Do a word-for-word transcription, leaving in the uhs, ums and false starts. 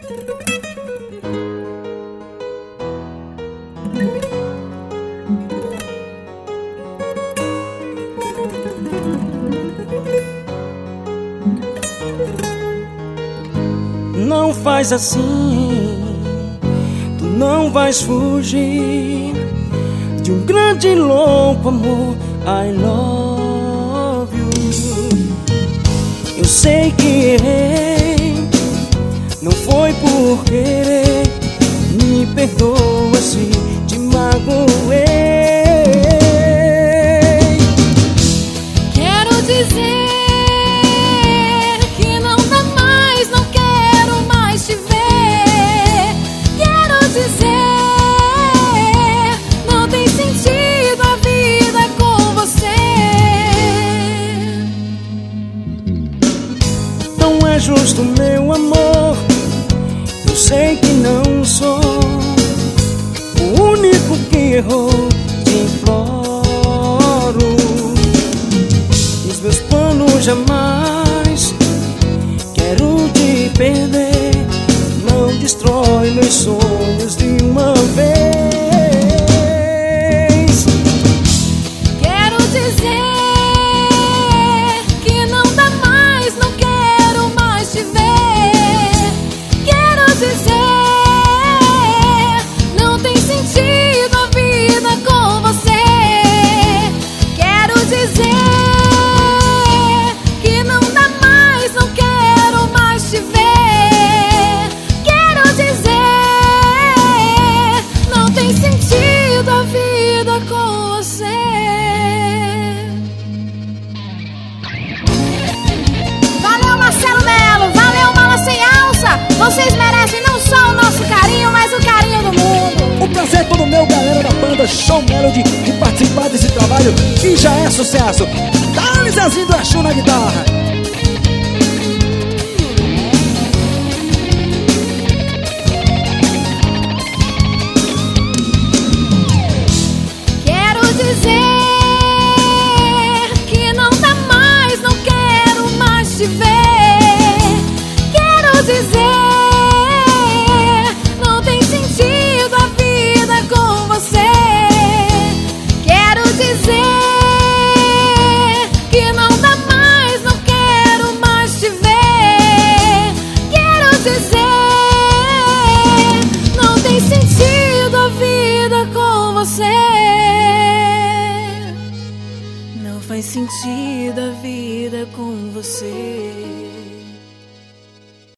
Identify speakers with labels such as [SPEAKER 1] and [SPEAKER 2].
[SPEAKER 1] Não faz assim, tu não vais fugir de um grande e louco amor. I love you. Eu sei que errei, não foi por querer. Me perdoa se te magoei.
[SPEAKER 2] Quero dizer que não dá mais, não quero mais te ver. Quero dizer, não tem sentido a vida com você.
[SPEAKER 1] Não é justo, meu amor, eu sei que não sou o único que errou. Te imploro, os meus planos jamais quero te perder. Não destrói meus sonhos de uma vez.
[SPEAKER 2] Quero dizer que não dá mais, não quero mais te ver. Quero dizer, não tem sentido a vida com você. Quero dizer que não dá mais, não quero mais te ver. Quero dizer, não tem sentido a vida com você. Valeu, Marcelo Melo, valeu, Mala Sem Alça. Vocês merecem não só o nosso carinho, mas o carinho do mundo.
[SPEAKER 3] O prazer é todo meu, galera da banda Show Melody, de participar desse trabalho que já é sucesso. Dá-lhe Zezinho do Exu na guitarra.
[SPEAKER 2] Quero dizer que não dá mais, não quero mais te ver. Quero dizer, não tem sentido a vida com você. Quero dizer que não dá mais, não quero mais te ver. Quero dizer, não tem sentido a vida com você. Não faz sentido a vida com você.